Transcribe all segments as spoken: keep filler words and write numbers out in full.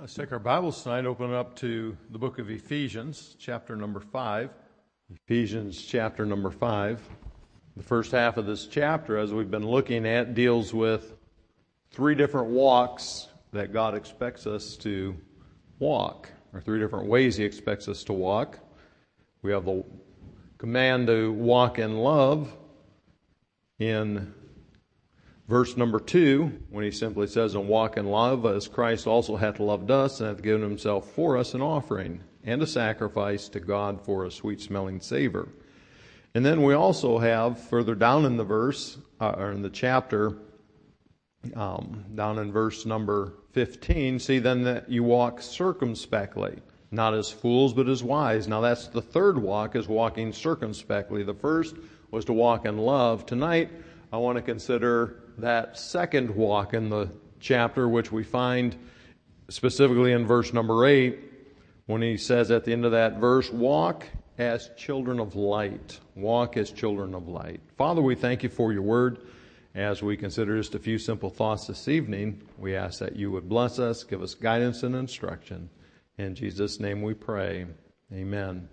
Let's take our Bibles tonight, open it up to the book of Ephesians, chapter number five. Ephesians chapter number five. The first half of this chapter, as we've been looking at, deals with three different walks that God expects us to walk, or three different ways He expects us to walk. We have the command to walk in love in verse number two, when he simply says, and walk in love as Christ also hath loved us and hath given himself for us an offering and a sacrifice to God for a sweet-smelling savor. And then we also have further down in the verse, uh, or in the chapter, um, down in verse number fifteen, see then that you walk circumspectly, not as fools but as wise. Now that's the third walk, is walking circumspectly. The first was to walk in love. Tonight I want to consider that second walk in the chapter, which we find specifically in verse number eight, when he says at the end of that verse, walk as children of light. Walk as children of light. Father, we thank you for your word. As we consider just a few simple thoughts this evening, we ask that you would bless us, give us guidance and instruction. In Jesus' name we pray. Amen.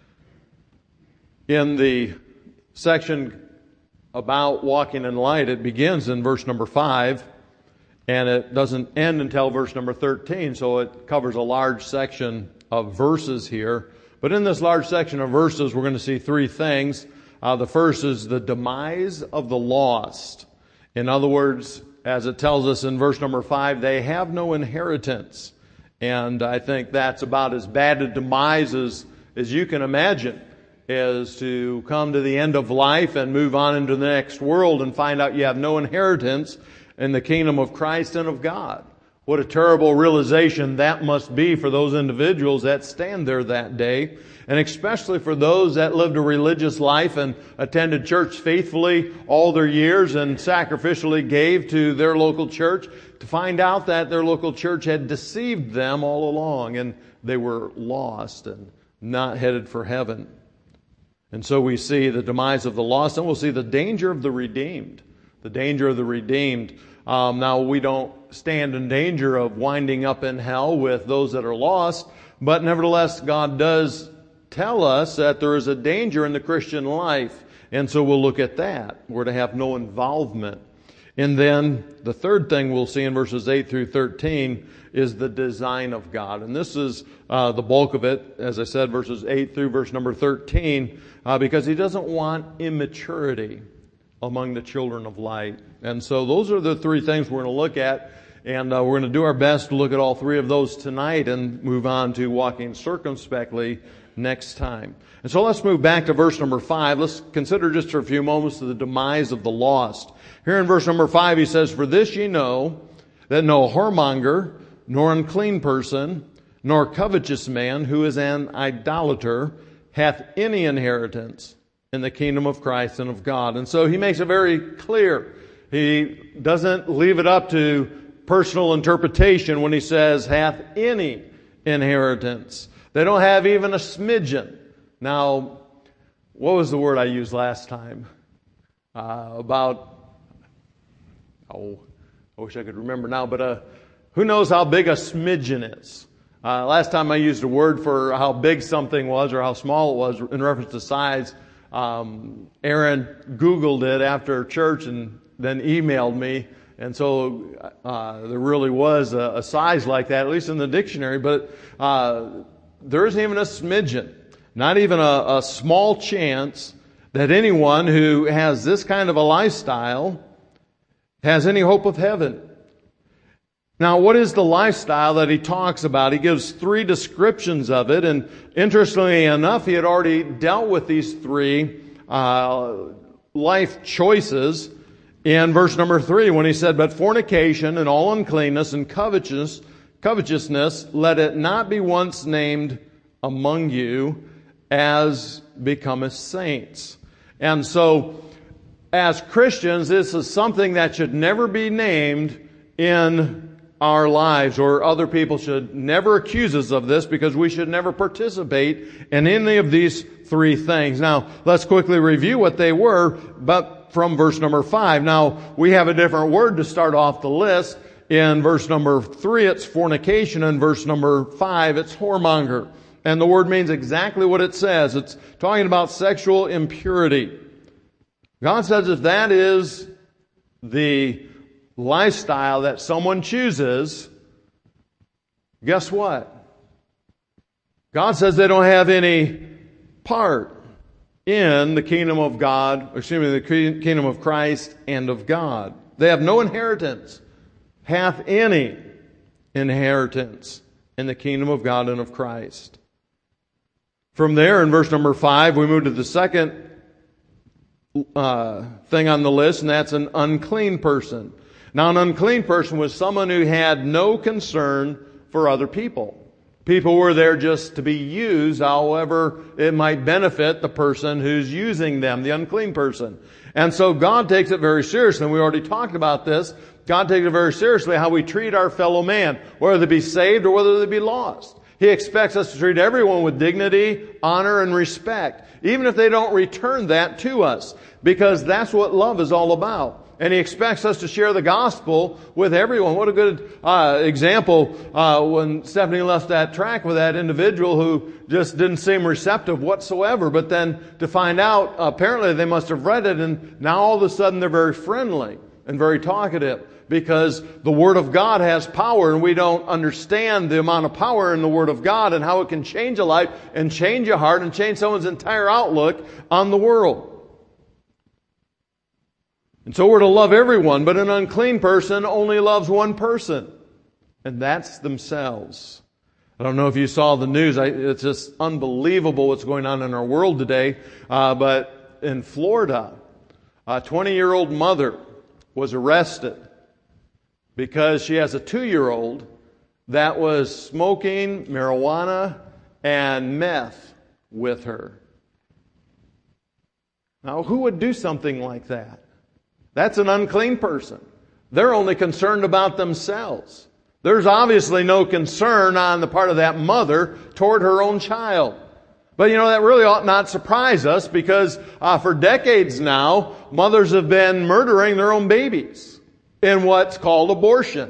In the section about walking in light, it begins in verse number five, and it doesn't end until verse number thirteen, so it covers a large section of verses here. But in this large section of verses, we're going to see three things. Uh, the first is the demise of the lost. In other words, as it tells us in verse number five, they have no inheritance. And I think that's about as bad a demise as, as you can imagine, is to come to the end of life and move on into the next world and find out you have no inheritance in the kingdom of Christ and of God. What a terrible realization that must be for those individuals that stand there that day, and especially for those that lived a religious life and attended church faithfully all their years and sacrificially gave to their local church, to find out that their local church had deceived them all along and they were lost and not headed for heaven. And so we see the demise of the lost, and we'll see the danger of the redeemed. The danger of the redeemed. Um, now, we don't stand in danger of winding up in hell with those that are lost, but nevertheless, God does tell us that there is a danger in the Christian life, and so we'll look at that. We're to have no involvement. And then the third thing we'll see in verses eight through thirteen is the design of God. And this is uh, the bulk of it, as I said, verses eight through verse number thirteen, uh, because He doesn't want immaturity among the children of light. And so those are the three things we're going to look at, and uh, we're going to do our best to look at all three of those tonight and move on to walking circumspectly next time. And so let's move back to verse number five. Let's consider just for a few moments the demise of the lost. Here in verse number five, he says, for this ye know, that no whoremonger, nor unclean person, nor covetous man who is an idolater hath any inheritance in the kingdom of Christ and of God. And so he makes it very clear. He doesn't leave it up to personal interpretation when he says hath any inheritance. They don't have even a smidgen. Now, what was the word I used last time? Uh, about, oh, I wish I could remember now, but uh, who knows how big a smidgen is? Uh, last time I used a word for how big something was or how small it was in reference to size. Um, Aaron Googled it after church and then emailed me. And so uh, there really was a, a size like that, at least in the dictionary. But uh, there isn't even a smidgen, not even a, a small chance that anyone who has this kind of a lifestyle has any hope of heaven. Now, what is the lifestyle that he talks about? He gives three descriptions of it, and interestingly enough, he had already dealt with these three uh, life choices in verse number three when he said, but fornication and all uncleanness and covetous, covetousness, let it not be once named among you as becometh saints. And so, as Christians, this is something that should never be named in our lives, or other people should never accuse us of this, because we should never participate in any of these three things. Now, let's quickly review what they were, but from verse number five. Now, we have a different word to start off the list. In verse number three, it's fornication. In verse number five, it's whoremonger. And the word means exactly what it says. It's talking about sexual impurity. God says if that is the lifestyle that someone chooses, guess what? God says they don't have any part in the kingdom of God, excuse me, the kingdom of Christ and of God. They have no inheritance, hath any inheritance in the kingdom of God and of Christ. From there, in verse number five, we move to the second uh, thing on the list, and that's an unclean person. Now, an unclean person was someone who had no concern for other people. People were there just to be used, however it might benefit the person who's using them, the unclean person. And so God takes it very seriously, and we already talked about this. God takes it very seriously how we treat our fellow man, whether they be saved or whether they be lost. He expects us to treat everyone with dignity, honor, and respect, even if they don't return that to us, because that's what love is all about. And He expects us to share the gospel with everyone. What a good uh, example uh, when Stephanie left that track with that individual who just didn't seem receptive whatsoever. But then to find out, apparently they must have read it, and now all of a sudden they're very friendly and very talkative, because the Word of God has power, and we don't understand the amount of power in the Word of God and how it can change a life and change a heart and change someone's entire outlook on the world. And so we're to love everyone, but an unclean person only loves one person, and that's themselves. I don't know if you saw the news. I, it's just unbelievable what's going on in our world today. Uh, but in Florida, a twenty-year-old mother was arrested because she has a two-year-old that was smoking marijuana and meth with her. Now, who would do something like that? That's an unclean person. They're only concerned about themselves. There's obviously no concern on the part of that mother toward her own child. But you know, that really ought not surprise us, because uh, for decades now, mothers have been murdering their own babies in what's called abortion.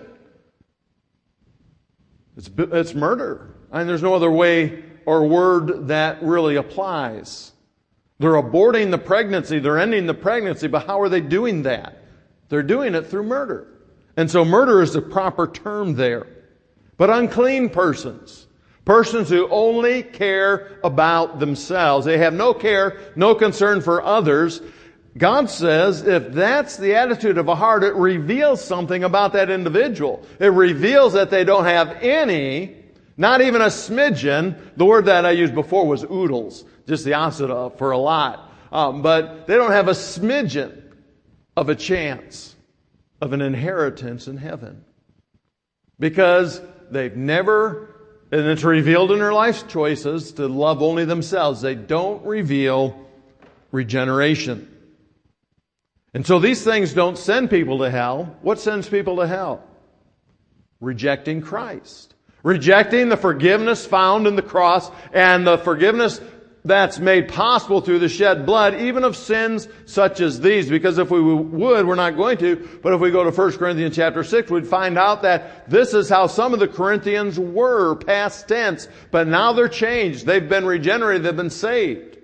It's, it's murder. I mean, there's no other way or word that really applies. They're aborting the pregnancy, they're ending the pregnancy, but how are they doing that? They're doing it through murder. And so murder is the proper term there. But unclean persons, persons who only care about themselves, they have no care, no concern for others. God says if that's the attitude of a heart, it reveals something about that individual. It reveals that they don't have any, not even a smidgen. The word that I used before was oodles, just the opposite of for a lot. Um, but they don't have a smidgen of a chance of an inheritance in heaven, because they've never, and it's revealed in their life choices to love only themselves. They don't reveal regeneration. And so these things don't send people to hell. What sends people to hell? Rejecting Christ. Rejecting the forgiveness found in the cross, and the forgiveness that's made possible through the shed blood, even of sins such as these. Because if we would, we're not going to, but if we go to First Corinthians chapter six, we'd find out that this is how some of the Corinthians were, past tense, but now they're changed. They've been regenerated, they've been saved.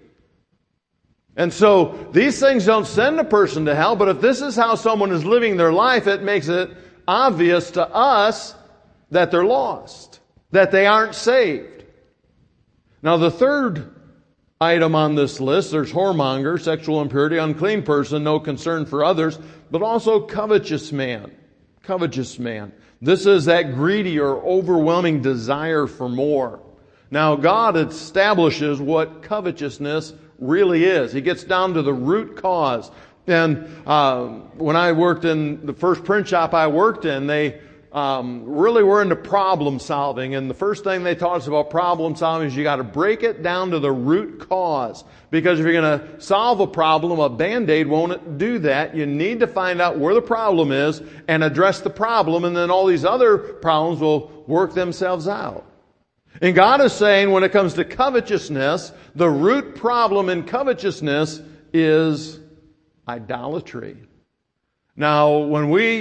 And so these things don't send a person to hell, but if this is how someone is living their life, it makes it obvious to us that they're lost, that they aren't saved. Now the third item on this list, there's whoremonger, sexual impurity, unclean person, no concern for others, but also covetous man. Covetous man. This is that greedy or overwhelming desire for more. Now God establishes what covetousness really is. He gets down to the root cause. And uh, when I worked in the first print shop I worked in, they Um, really we're into problem solving, and the first thing they taught us about problem solving is you got to break it down to the root cause, because if you're going to solve a problem, a Band-Aid won't do that. You need to find out where the problem is and address the problem, and then all these other problems will work themselves out. And God is saying when it comes to covetousness, the root problem in covetousness is idolatry. Now, when we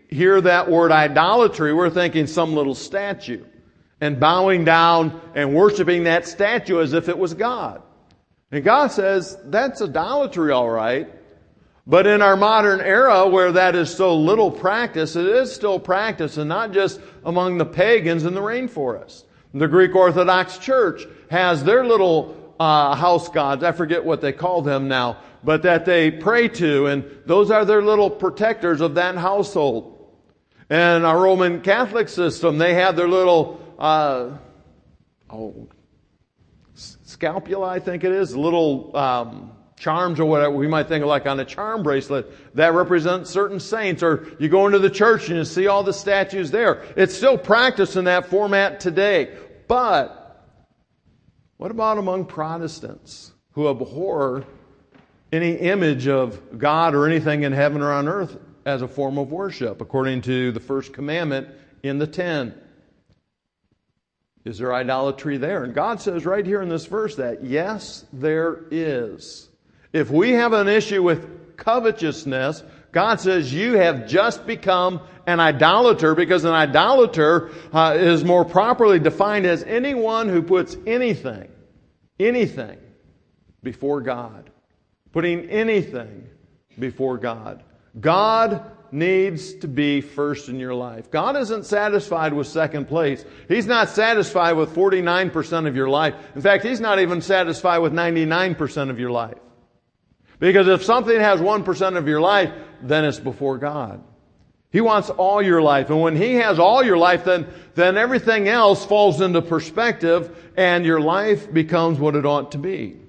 hear that word idolatry, we're thinking some little statue and bowing down and worshiping that statue as if it was God. And God says that's idolatry, all right. But in our modern era where that is so little practice, it is still practice, and not just among the pagans in the rainforest. The Greek Orthodox Church has their little uh, house gods. I forget what they call them now, but that they pray to, and those are their little protectors of that household. And our Roman Catholic system, they have their little uh, oh, scapula, I think it is, little um, charms or whatever we might think of, like on a charm bracelet that represents certain saints. Or you go into the church and you see all the statues there. It's still practiced in that format today. But what about among Protestants who abhor any image of God or anything in heaven or on earth as a form of worship, according to the first commandment in the ten? Is there idolatry there? And God says right here in this verse that yes, there is. If we have an issue with covetousness, God says you have just become an idolater, because an idolater uh, is more properly defined as anyone who puts anything, anything before God. Putting anything before God. God needs to be first in your life. God isn't satisfied with second place. He's not satisfied with forty-nine percent of your life. In fact, He's not even satisfied with ninety-nine percent of your life. Because if something has one percent of your life, then it's before God. He wants all your life. And when He has all your life, then, then everything else falls into perspective and your life becomes what it ought to be.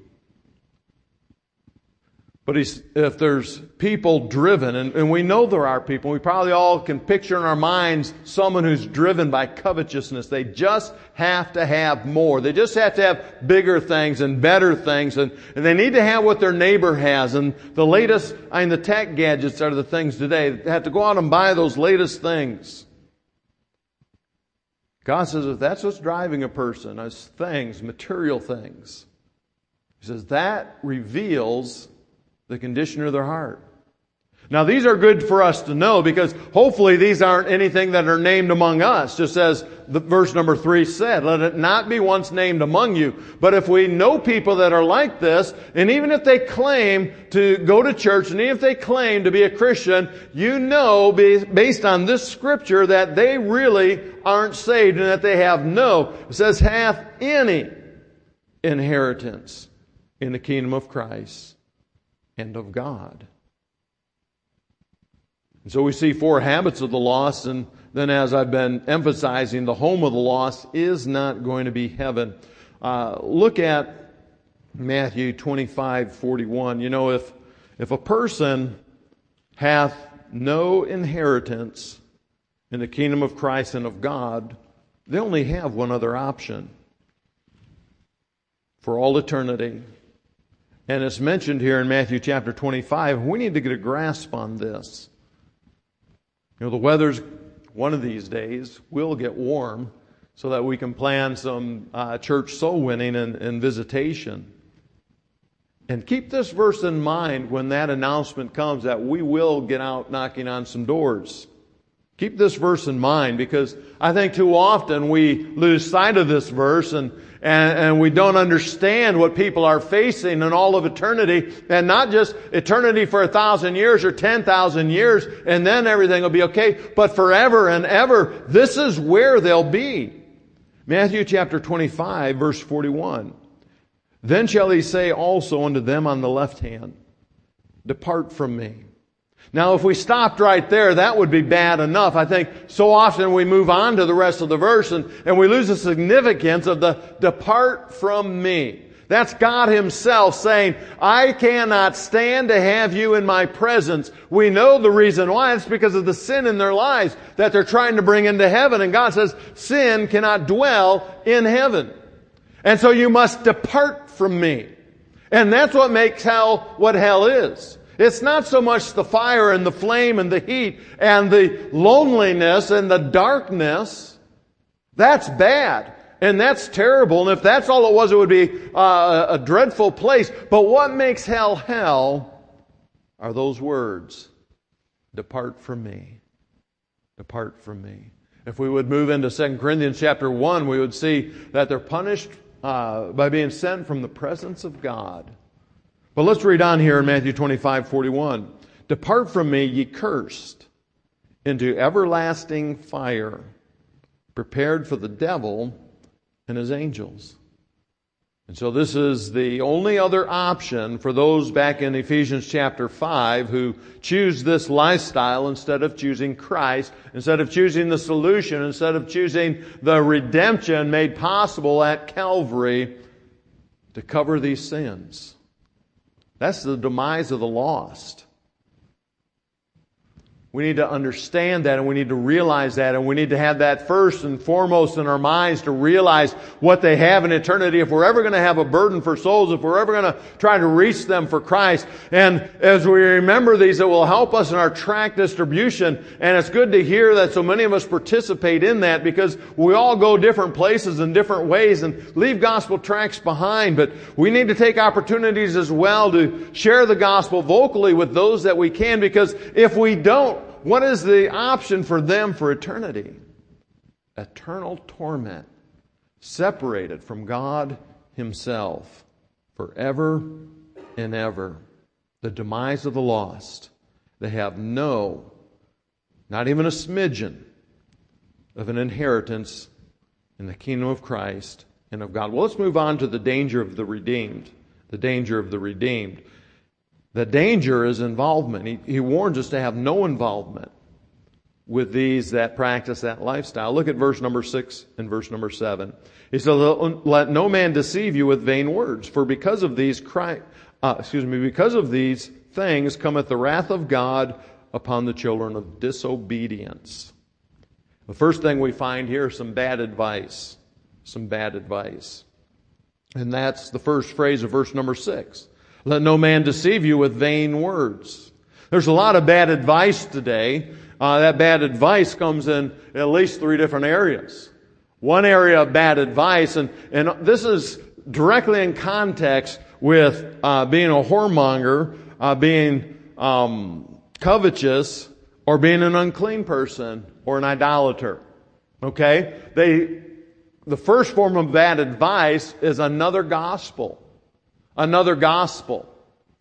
But he's, if there's people driven, and, and we know there are people, we probably all can picture in our minds someone who's driven by covetousness. They just have to have more. They just have to have bigger things and better things, and, and they need to have what their neighbor has. And the latest, I mean, the tech gadgets are the things today. They have to go out and buy those latest things. God says if that's what's driving a person, as things, material things, He says that reveals the condition of their heart. Now these are good for us to know, because hopefully these aren't anything that are named among us, just as the verse number three said, let it not be once named among you. But if we know people that are like this, and even if they claim to go to church, and even if they claim to be a Christian, you know based on this scripture that they really aren't saved, and that they have no, it says, hath any inheritance in the kingdom of Christ and of God. And so we see four habits of the lost, and then as I've been emphasizing, the home of the lost is not going to be heaven. Uh, look at Matthew twenty-five forty-one. You know, if if a person hath no inheritance in the kingdom of Christ and of God, they only have one other option for all eternity. And it's mentioned here in Matthew chapter twenty-five. We need to get a grasp on this. You know, the weather's one of these days will get warm so that we can plan some uh, church soul winning and, and visitation. And keep this verse in mind when that announcement comes that we will get out knocking on some doors. Keep this verse in mind, because I think too often we lose sight of this verse and, and, and we don't understand what people are facing in all of eternity, and not just eternity for a thousand years or ten thousand years and then everything will be okay, but forever and ever. This is where they'll be. Matthew chapter twenty-five verse forty-one. Then shall He say also unto them on the left hand, depart from me. Now, if we stopped right there, that would be bad enough. I think so often we move on to the rest of the verse and, and we lose the significance of the depart from me. That's God Himself saying, I cannot stand to have you in my presence. We know the reason why. It's because of the sin in their lives that they're trying to bring into heaven. And God says, sin cannot dwell in heaven. And so you must depart from me. And that's what makes hell what hell is. It's not so much the fire and the flame and the heat and the loneliness and the darkness. That's bad. And that's terrible. And if that's all it was, it would be uh, a dreadful place. But what makes hell hell are those words, depart from me. Depart from me. If we would move into Second Corinthians chapter one, we would see that they're punished uh, by being sent from the presence of God. But let's read on here in Matthew twenty-five forty-one. Depart from me, ye cursed, into everlasting fire, prepared for the devil and his angels. And so this is the only other option for those back in Ephesians chapter five who choose this lifestyle instead of choosing Christ, instead of choosing the solution, instead of choosing the redemption made possible at Calvary to cover these sins. That's the demise of the lost. We need to understand that, and we need to realize that, and we need to have that first and foremost in our minds to realize what they have in eternity if we're ever going to have a burden for souls, if we're ever going to try to reach them for Christ. And as we remember these, it will help us in our tract distribution, and it's good to hear that so many of us participate in that because we all go different places in different ways and leave gospel tracts behind, but we need to take opportunities as well to share the gospel vocally with those that we can, because if we don't, what is the option for them for eternity? Eternal torment, separated from God Himself forever and ever. The demise of the lost. They have no, not even a smidgen of an inheritance in the kingdom of Christ and of God. Well, let's move on to the danger of the redeemed. The danger of the redeemed. The danger is involvement. He, he warns us to have no involvement with these that practice that lifestyle. Look at verse number six and verse number seven. He says, "Let no man deceive you with vain words, for because of these cry, uh, excuse me, because of these things cometh the wrath of God upon the children of disobedience." The first thing we find here is some bad advice. Some bad advice. And that's the first phrase of verse number six. Let no man deceive you with vain words. There's a lot of bad advice today. Uh, that bad advice comes in at least three different areas. One area of bad advice, and, and this is directly in context with uh, being a whoremonger, uh, being um, covetous, or being an unclean person, or an idolater. Okay? They, the first form of bad advice is another gospel. Another gospel.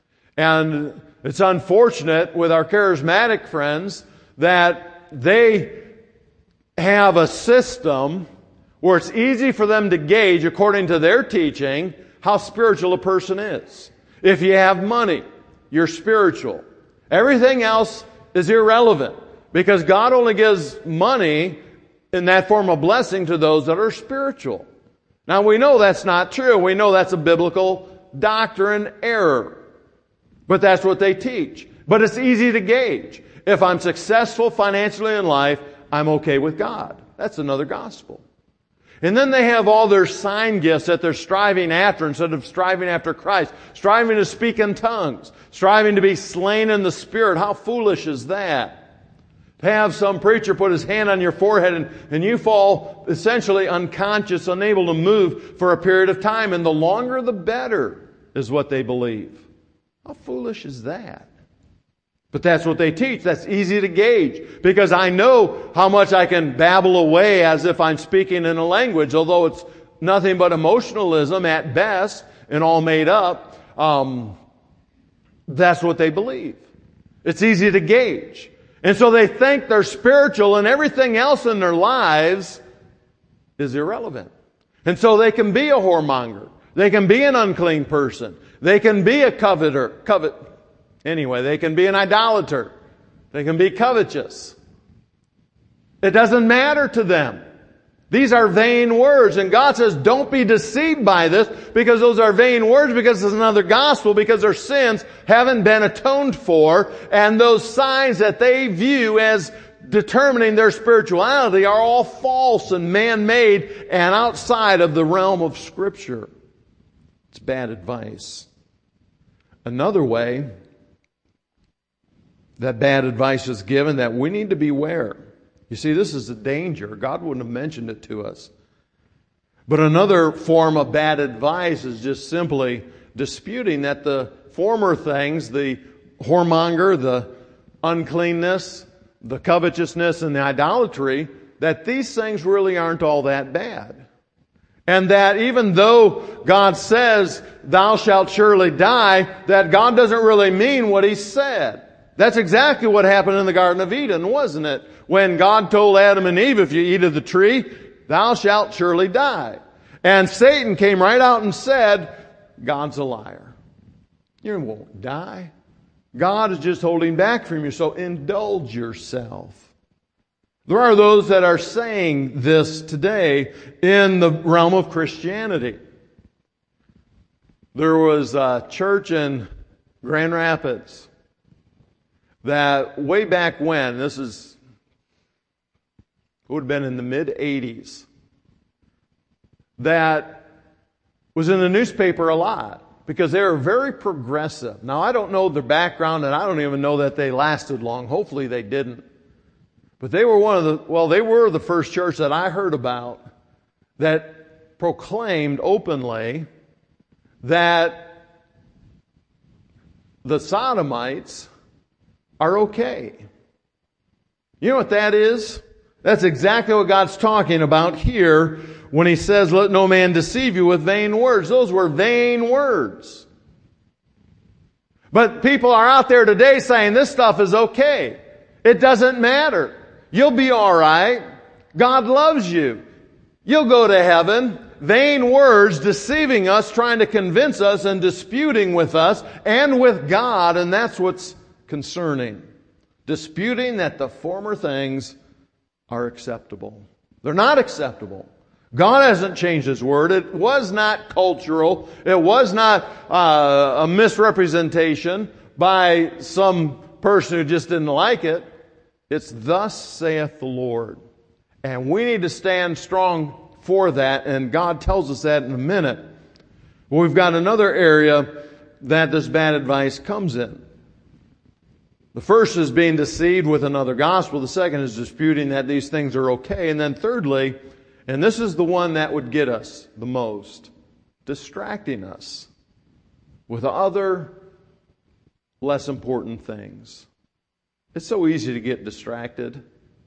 And it's unfortunate with our charismatic friends that they have a system where it's easy for them to gauge, according to their teaching, how spiritual a person is. If you have money, you're spiritual. Everything else is irrelevant because God only gives money in that form of blessing to those that are spiritual. Now we know that's not true. We know that's a biblical doctrine error. But that's what they teach. But it's easy to gauge. If I'm successful financially in life, I'm okay with God. That's another gospel. And then they have all their sign gifts that they're striving after instead of striving after Christ. Striving to speak in tongues. Striving to be slain in the Spirit. How foolish is that? To have some preacher put his hand on your forehead and, and you fall essentially unconscious, unable to move for a period of time. And the longer the better is what they believe. How foolish is that? But that's what they teach. That's easy to gauge. Because I know how much I can babble away as if I'm speaking in a language, although it's nothing but emotionalism at best and all made up. Um, that's what they believe. It's easy to gauge. And so they think they're spiritual and everything else in their lives is irrelevant. And so they can be a whoremonger. They can be an unclean person. They can be a coveter, covet. Anyway, they can be an idolater. They can be covetous. It doesn't matter to them. These are vain words. And God says, don't be deceived by this because those are vain words, because it's another gospel, because their sins haven't been atoned for. And those signs that they view as determining their spirituality are all false and man-made and outside of the realm of Scripture. It's bad advice. Another way that bad advice is given that we need to beware. You see, this is a danger. God wouldn't have mentioned it to us. But another form of bad advice is just simply disputing that the former things, the whoremonger, the uncleanness, the covetousness and the idolatry, that these things really aren't all that bad. And that even though God says, thou shalt surely die, that God doesn't really mean what He said. That's exactly what happened in the Garden of Eden, wasn't it? When God told Adam and Eve, if you eat of the tree, thou shalt surely die. And Satan came right out and said, God's a liar. You won't die. God is just holding back from you, so indulge yourself. There are those that are saying this today in the realm of Christianity. There was a church in Grand Rapids that way back when, this is, would have been in the mid eighties, that was in the newspaper a lot because they were very progressive. Now, I don't know their background, and I don't even know that they lasted long. Hopefully they didn't. But they were one of the, well, they were the first church that I heard about that proclaimed openly that the sodomites are okay. You know what that is? That's exactly what God's talking about here when He says, let no man deceive you with vain words. Those were vain words. But people are out there today saying this stuff is okay. It doesn't matter. You'll be all right. God loves you. You'll go to heaven. Vain words deceiving us, trying to convince us and disputing with us and with God, and that's what's concerning. Disputing that the former things are acceptable. They're not acceptable. God hasn't changed His Word. It was not cultural. It was not uh, a misrepresentation by some person who just didn't like it. It's thus saith the Lord. And we need to stand strong for that, and God tells us that in a minute. Well, we've got another area that this bad advice comes in. The first is being deceived with another gospel. The second is disputing that these things are okay. And then thirdly, and this is the one that would get us the most, distracting us with other less important things. It's so easy to get distracted.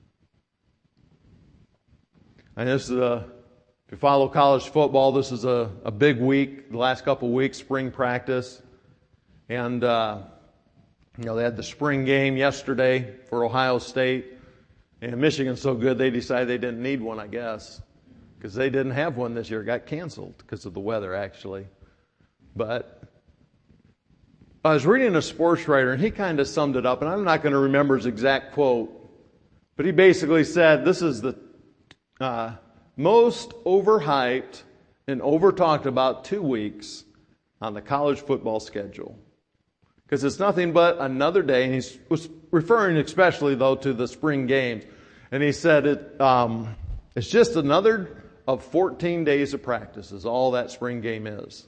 And this is a, if you follow college football, this is a, a big week, the last couple of weeks, spring practice. And, uh, you know, they had the spring game yesterday for Ohio State. And Michigan's so good they decided they didn't need one, I guess. Because they didn't have one this year. It got canceled because of the weather, actually. But I was reading a sports writer, and he kind of summed it up, and I'm not going to remember his exact quote, but he basically said, this is the uh, most overhyped and over-talked about two weeks on the college football schedule. Because it's nothing but another day, and he was referring especially, though, to the spring games. And he said it, um, it's just another of fourteen days of practice is all that spring game is.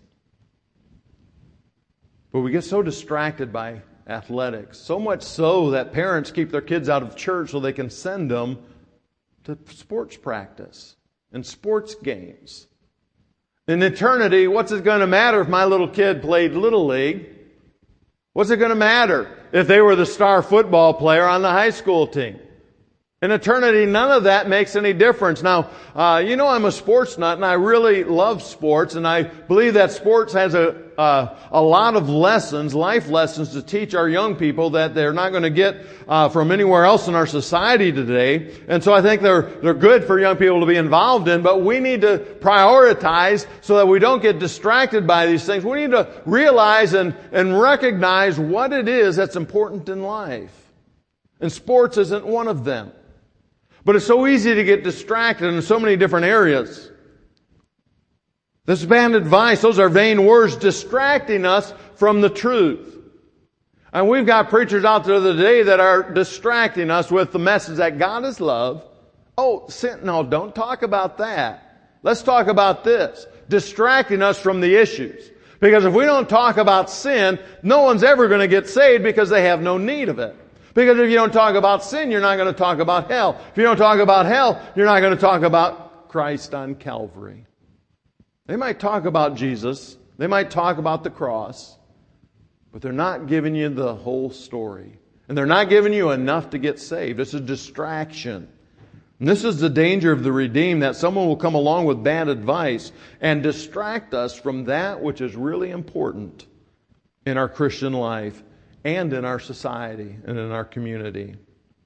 But we get so distracted by athletics, so much so that parents keep their kids out of church so they can send them to sports practice and sports games. In eternity, what's it going to matter if my little kid played Little League? What's it going to matter if they were the star football player on the high school team? In eternity, none of that makes any difference. Now, uh, you know I'm a sports nut, and I really love sports, and I believe that sports has a uh, a lot of lessons, life lessons, to teach our young people that they're not going to get uh, from anywhere else in our society today. And so I think they're they're good for young people to be involved in, but we need to prioritize so that we don't get distracted by these things. We need to realize and, and recognize what it is that's important in life. And sports isn't one of them. But it's so easy to get distracted in so many different areas. This bad advice, those are vain words distracting us from the truth. And we've got preachers out there today that are distracting us with the message that God is love. Oh, sin, no, don't talk about that. Let's talk about this. Distracting us from the issues. Because if we don't talk about sin, no one's ever going to get saved because they have no need of it. Because if you don't talk about sin, you're not going to talk about hell. If you don't talk about hell, you're not going to talk about Christ on Calvary. They might talk about Jesus. They might talk about the cross. But they're not giving you the whole story. And they're not giving you enough to get saved. It's a distraction. And this is the danger of the redeemed, that someone will come along with bad advice and distract us from that which is really important in our Christian life and in our society and in our community.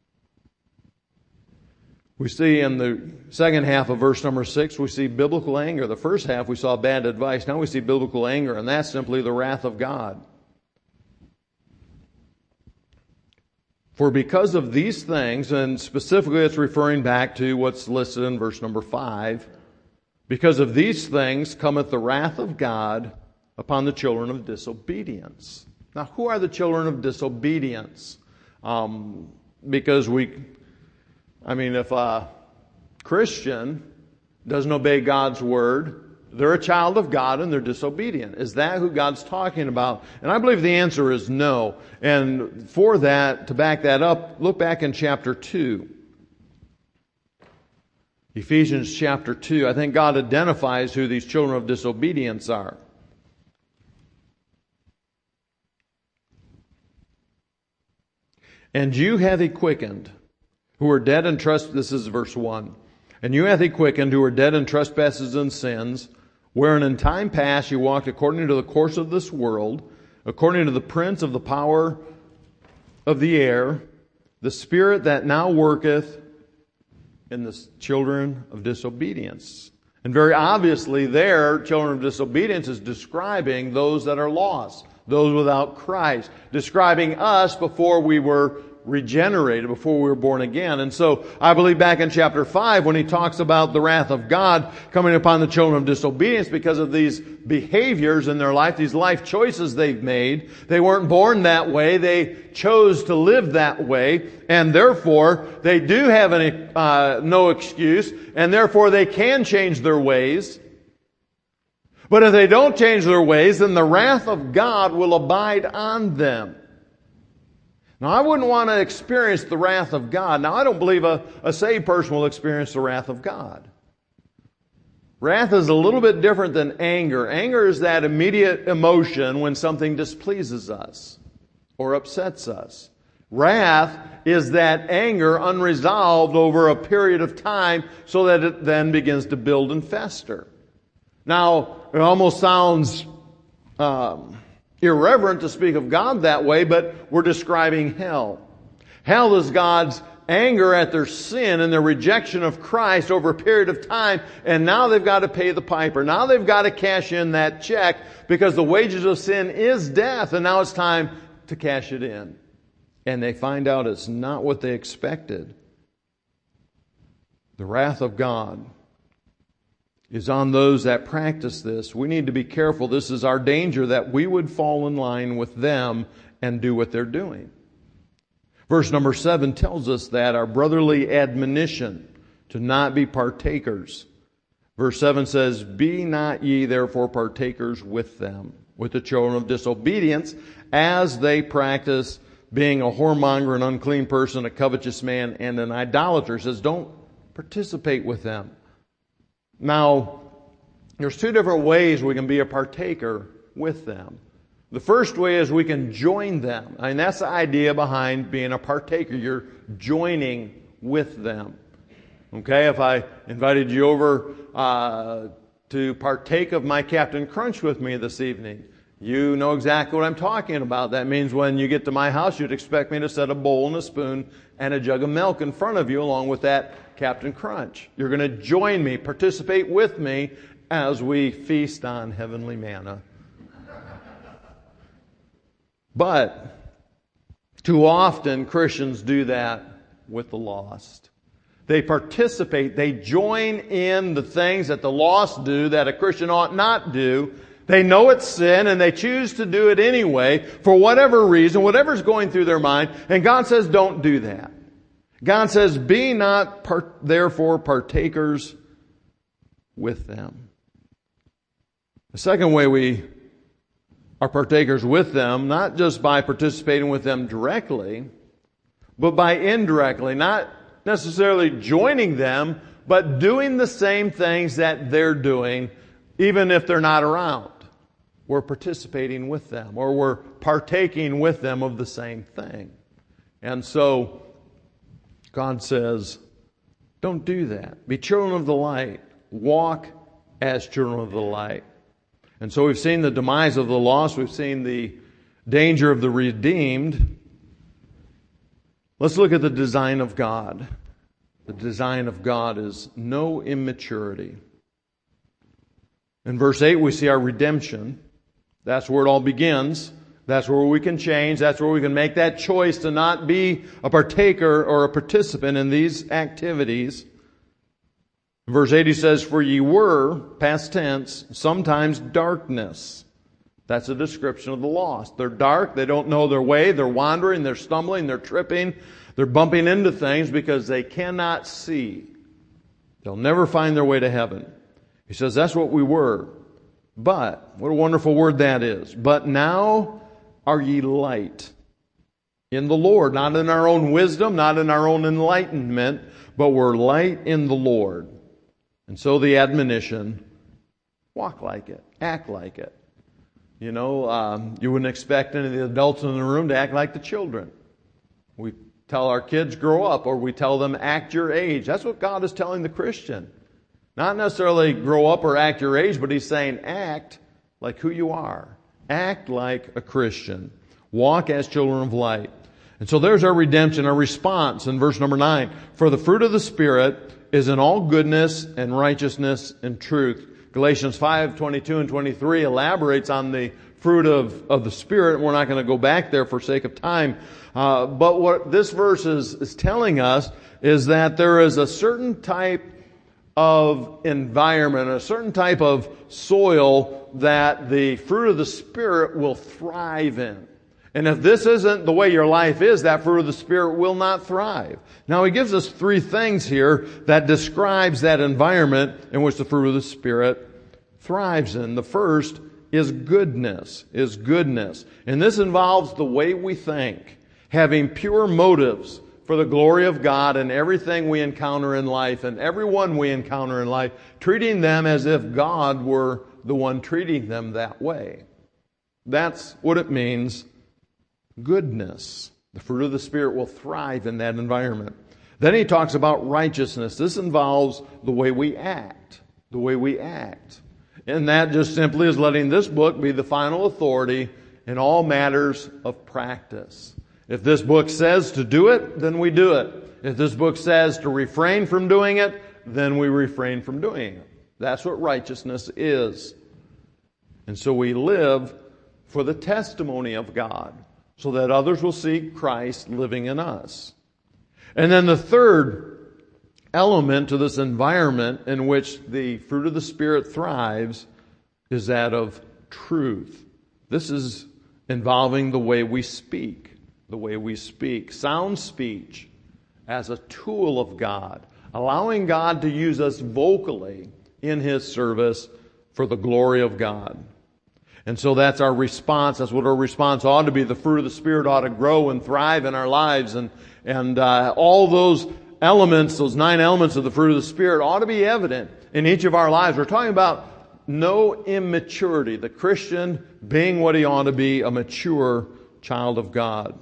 We see in the second half of verse number six, we see biblical anger. The first half we saw bad advice. Now we see biblical anger, and that's simply the wrath of God. For because of these things, and specifically it's referring back to what's listed in verse number five, because of these things cometh the wrath of God upon the children of disobedience. Now, who are the children of disobedience? Um, because we, I mean, if a Christian doesn't obey God's word, they're a child of God and they're disobedient. Is that who God's talking about? And I believe the answer is no. And for that, to back that up, look back in chapter two. Ephesians chapter two. I think God identifies who these children of disobedience are. And you hath he quickened, who are dead in trust. This is verse one. And you hath he quickened, who are dead in trespasses and sins, wherein in time past you walked according to the course of this world, according to the prince of the power of the air, the spirit that now worketh in the children of disobedience. And very obviously there, children of disobedience is describing those that are lost, those without Christ, describing us before we were regenerated, before we were born again. And so I believe back in chapter five when he talks about the wrath of God coming upon the children of disobedience because of these behaviors in their life, these life choices they've made. They weren't born that way. They chose to live that way. And therefore they do have any, uh, no excuse. And therefore they can change their ways. But if they don't change their ways, then the wrath of God will abide on them. Now, I wouldn't want to experience the wrath of God. Now, I don't believe a, a saved person will experience the wrath of God. Wrath is a little bit different than anger. Anger is that immediate emotion when something displeases us or upsets us. Wrath is that anger unresolved over a period of time so that it then begins to build and fester. Now, it almost sounds um, irreverent to speak of God that way, but we're describing hell. Hell is God's anger at their sin and their rejection of Christ over a period of time, and now they've got to pay the piper. Now they've got to cash in that check because the wages of sin is death, and now it's time to cash it in. And they find out it's not what they expected. The wrath of God is on those that practice this. We need to be careful. This is our danger, that we would fall in line with them and do what they're doing. Verse number seven tells us that our brotherly admonition to not be partakers. Verse seven says, "Be not ye therefore partakers with them," with the children of disobedience, as they practice being a whoremonger, an unclean person, a covetous man, and an idolater. It says, don't participate with them. Now, there's two different ways we can be a partaker with them. The first way is we can join them. I mean, that's the idea behind being a partaker. You're joining with them. Okay, if I invited you over uh, to partake of my Captain Crunch with me this evening, you know exactly what I'm talking about. That means when you get to my house, you'd expect me to set a bowl and a spoon and a jug of milk in front of you along with that Captain Crunch. You're going to join me, participate with me as we feast on heavenly manna. But too often Christians do that with the lost. They participate, they join in the things that the lost do that a Christian ought not do. They know it's sin and they choose to do it anyway for whatever reason, whatever's going through their mind. And God says, don't do that. God says, be not part, therefore partakers with them. The second way we are partakers with them, not just by participating with them directly, but by indirectly, not necessarily joining them, but doing the same things that they're doing, even if they're not around. We're participating with them, or we're partaking with them of the same thing. And so God says, don't do that. Be children of the light. Walk as children of the light. And so we've seen the demise of the lost. We've seen the danger of the redeemed. Let's look at the design of God. The design of God is no immaturity. In verse eight, we see our redemption. That's where it all begins. That's where we can change. That's where we can make that choice to not be a partaker or a participant in these activities. In verse eight, he says, for ye were, past tense, sometimes darkness. That's a description of the lost. They're dark. They don't know their way. They're wandering. They're stumbling. They're tripping. They're bumping into things because they cannot see. They'll never find their way to heaven. He says, that's what we were. But, what a wonderful word that is. But now are ye light in the Lord. Not in our own wisdom, not in our own enlightenment, but we're light in the Lord. And so the admonition, walk like it. Act like it. You know, um, you wouldn't expect any of the adults in the room to act like the children. We tell our kids, grow up, or we tell them, act your age. That's what God is telling the Christian. Not necessarily grow up or act your age, but He's saying, act like who you are. Act like a Christian. Walk as children of light. And so there's our redemption, our response in verse number nine. For the fruit of the Spirit is in all goodness and righteousness and truth. Galatians five, twenty-two and twenty-three elaborates on the fruit of, of the Spirit. We're not going to go back there for sake of time. Uh, but what this verse is, is telling us is that there is a certain type of environment, a certain type of soil that the fruit of the Spirit will thrive in. And if this isn't the way your life is, that fruit of the Spirit will not thrive. Now he gives us three things here that describes that environment in which the fruit of the Spirit thrives in. The first is goodness, is goodness. And this involves the way we think, having pure motives for the glory of God in everything we encounter in life and everyone we encounter in life, treating them as if God were the one treating them that way. That's what it means, goodness. The fruit of the Spirit will thrive in that environment. Then he talks about righteousness. This involves the way we act, the way we act. And that just simply is letting this book be the final authority in all matters of practice. If this book says to do it, then we do it. If this book says to refrain from doing it, then we refrain from doing it. That's what righteousness is. And so we live for the testimony of God, so that others will see Christ living in us. And then the third element to this environment in which the fruit of the Spirit thrives is that of truth. This is involving the way we speak. The way we speak. Sound speech as a tool of God. Allowing God to use us vocally in His service for the glory of God. And so that's our response. That's what our response ought to be. The fruit of the Spirit ought to grow and thrive in our lives. And, and uh, all those elements, those nine elements of the fruit of the Spirit ought to be evident in each of our lives. We're talking about no immaturity. The Christian being what he ought to be, a mature child of God.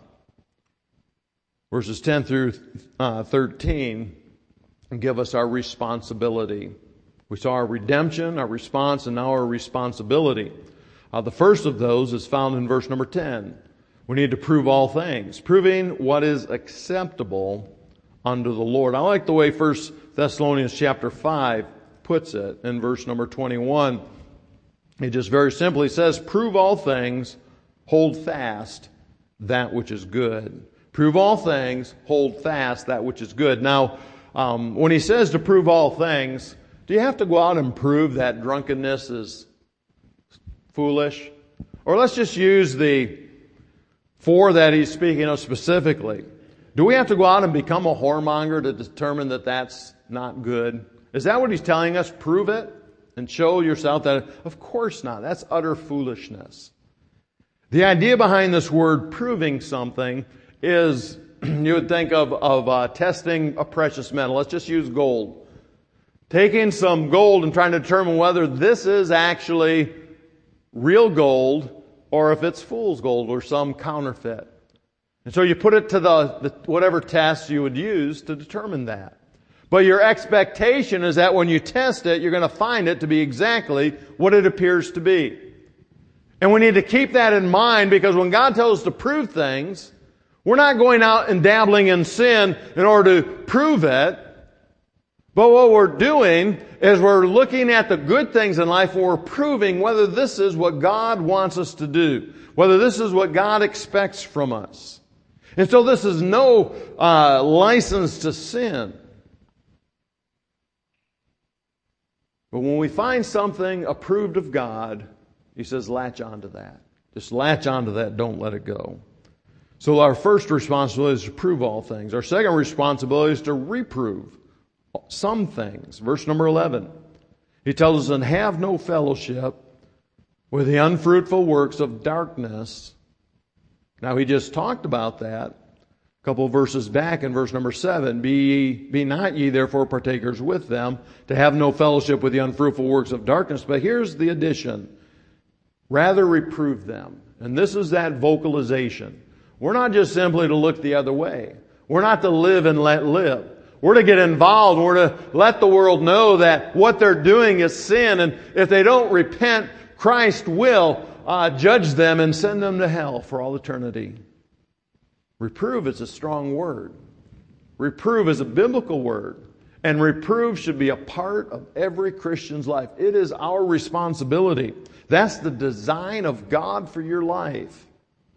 Verses ten through thirteen give us our responsibility. We saw our redemption, our response, and now our responsibility. Uh, the first of those is found in verse number ten. We need to prove all things, proving what is acceptable unto the Lord. I like the way First Thessalonians chapter five puts it in verse number twenty-one. It just very simply says, prove all things, hold fast that which is good. Prove all things, hold fast that which is good. Now, um, when he says to prove all things, do you have to go out and prove that drunkenness is foolish? Or let's just use the four that he's speaking of specifically. Do we have to go out and become a whoremonger to determine that that's not good? Is that what he's telling us? Prove it and show yourself that? Of course not. That's utter foolishness. The idea behind this word proving something is, you would think of, of uh, testing a precious metal. Let's just use gold. Taking some gold and trying to determine whether this is actually real gold or if it's fool's gold or some counterfeit. And so you put it to the, the whatever test you would use to determine that. But your expectation is that when you test it, you're going to find it to be exactly what it appears to be. And we need to keep that in mind, because when God tells us to prove things, we're not going out and dabbling in sin in order to prove it. But what we're doing is we're looking at the good things in life and we're proving whether this is what God wants us to do, whether this is what God expects from us. And so this is no uh, license to sin. But when we find something approved of God, He says, latch onto that. Just latch onto that. Don't let it go. So our first responsibility is to prove all things. Our second responsibility is to reprove some things. Verse number eleven. He tells us, and have no fellowship with the unfruitful works of darkness. Now, he just talked about that a couple of verses back in verse number seven. Be ye, be not ye therefore partakers with them, to have no fellowship with the unfruitful works of darkness. But here's the addition. Rather reprove them. And this is that vocalization. We're not just simply to look the other way. We're not to live and let live. We're to get involved. We're to let the world know that what they're doing is sin. And if they don't repent, Christ will uh, judge them and send them to hell for all eternity. Reprove is a strong word. Reprove is a biblical word. And reprove should be a part of every Christian's life. It is our responsibility. That's the design of God for your life.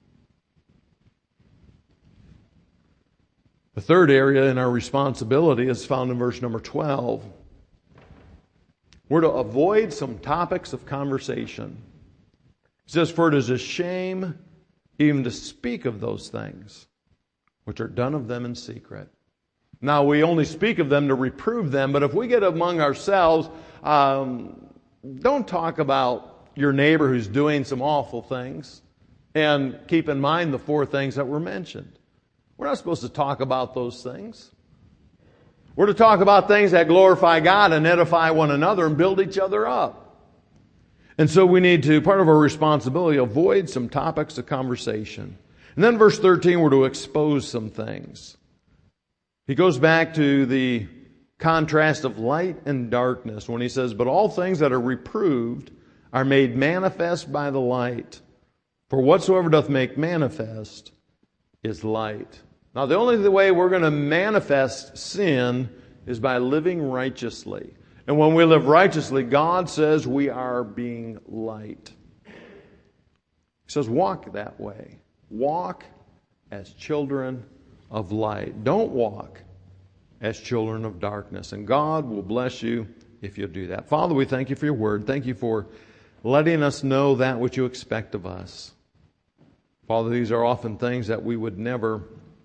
The third area in our responsibility is found in verse number twelve. We're to avoid some topics of conversation. It says, for it is a shame even to speak of those things which are done of them in secret. Now, we only speak of them to reprove them, but if we get among ourselves, um, don't talk about your neighbor who's doing some awful things, and keep in mind the four things that were mentioned. We're not supposed to talk about those things. We're to talk about things that glorify God and edify one another and build each other up. And so we need to, part of our responsibility, avoid some topics of conversation. And then verse thirteen, we're to expose some things. He goes back to the contrast of light and darkness when he says, but all things that are reproved are made manifest by the light. For whatsoever doth make manifest is light. Now, the only way we're going to manifest sin is by living righteously. And when we live righteously, God says we are being light. He says, walk that way. Walk as children of light. Don't walk as children of darkness. And God will bless you if you'll do that. Father, we thank you for your word. Thank you for letting us know that which you expect of us. Father, these are often things that we would never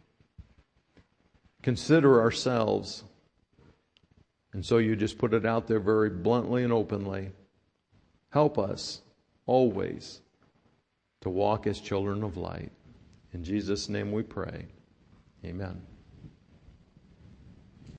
consider ourselves. And so you just put it out there very bluntly and openly. Help us always to walk as children of light. In Jesus' name we pray. Amen.